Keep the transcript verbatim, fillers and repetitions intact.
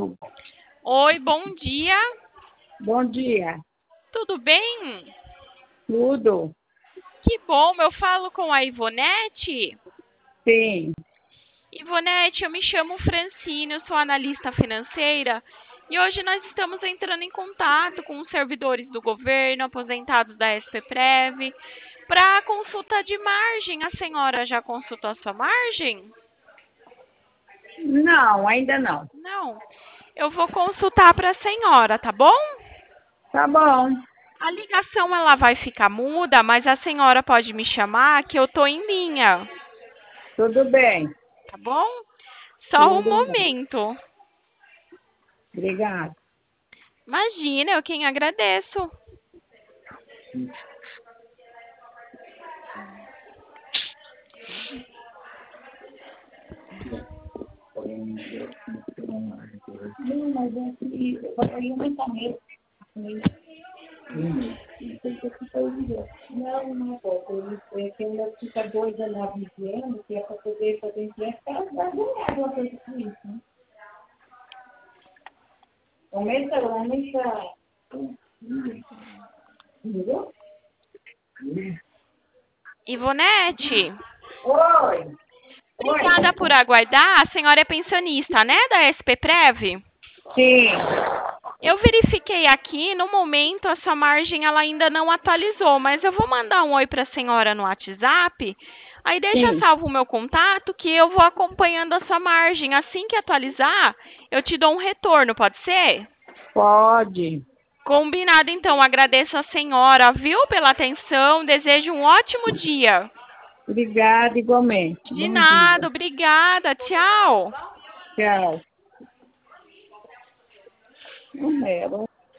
Oi, bom dia. Bom dia. Tudo bem? Tudo? Que bom, eu falo com a Ivonete. Sim. Ivonete, eu me chamo Francine, eu sou analista financeira e hoje nós estamos entrando em contato com os servidores do governo, aposentados da SPPrev, para consulta de margem. A senhora já consultou a sua margem? Não, ainda não. Não. Eu vou consultar para a senhora, tá bom? Tá bom. A ligação ela vai ficar muda, mas a senhora pode me chamar que eu tô em linha, Tudo bem. tá bom? Só um Tudo bem. momento. Obrigada. Imagina, eu quem agradeço. Não, mas é que eu ia aumentar mesmo. Não, não pode. Ele que ainda fica dois a nove anos, que é para poder fazer empréstimo, ela vai ganhar alguma coisa com isso, né? Aumenta, aumenta. Entendeu? Ivonete, Oi. obrigada por aguardar. A senhora é pensionista, né, da SPPrev? Sim. Eu verifiquei aqui, no momento a sua margem ela ainda não atualizou, mas eu vou mandar um oi para a senhora no WhatsApp. Aí deixa Sim. salvo o meu contato que eu vou acompanhando a sua margem. Assim que atualizar, eu te dou um retorno, pode ser? Pode. Combinado, então. Agradeço a senhora, viu, pela atenção. Desejo um ótimo dia. Obrigada igualmente. De Bom dia. nada, obrigada. Tchau. Tchau. Não era.